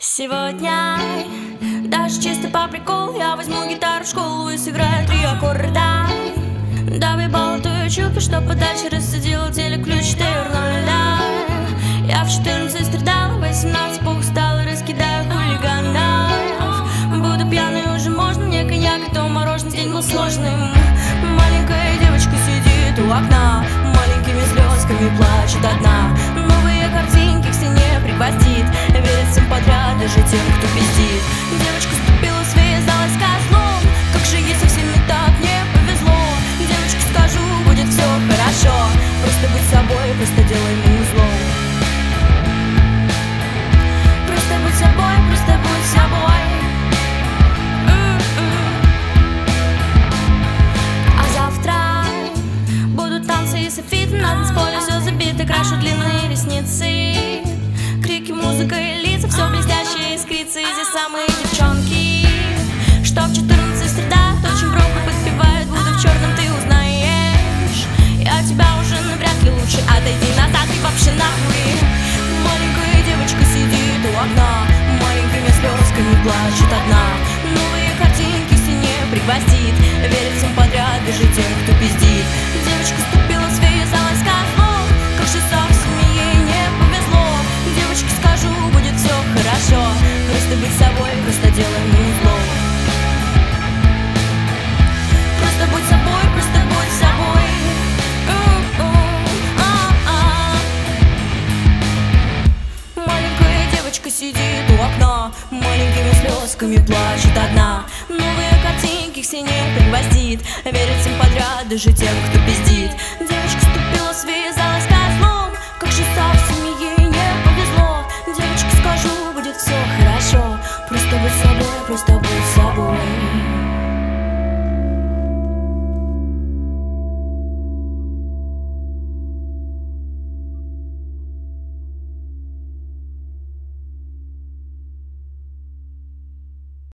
Сегодня даже чисто по приколу я возьму гитару в школу и сыграю 3 аккорда. Давай болтаю чупи, чтоб подальше рассадила телеключ 4 нуля. Я в 14 страдала, 18 поустала, раскидаю хулиганов. Буду пьяной, уже можно, мне коньяк и то мороженое. День был сложным. Маленькая девочка сидит у окна, маленькими слезками плачет одна. Новые картинки к стене пригвоздит, верит всем подряд, даже тем, кто пиздит. Девочка ступила, связалась козлом. Как же ей со всеми так не повезло. Девочке скажу, будет все хорошо. Просто будь собой, просто делай музлом. Просто будь собой, просто будь собой. А завтра будут танцы и софиты, на танцполе все забито, крашу длинные ресницы. Крики, музыка и лица, все блестящее искрится. И здесь самые девчонки, что в 14 среда очень громко подпевают. Буду в черном, ты узнаешь. Я тебя уже навряд ли лучше отойди назад и вообще нахуй. Маленькая девочка сидит у окна, маленькими слезками плачет одна. Новые картинки в стене пригвоздит, верит всем подряд, даже тем, кто пиздит. Девочка ступила, связалась козлом. Как же совсем ей не повезло. Девочке скажу, будет все хорошо. Просто быть собой, просто делай музло. Просто будь собой, просто будь собой. Маленькая девочка сидит у окна, маленькими слезками плачет одна. Новые картинки к стене пригвоздит, верит всем подряд, даже тем, кто пиздит. Девочка ступила, связалась козлом. Как же совсем ей не повезло. Девочке скажу, будет все хорошо. Просто будь собой, просто будь собой.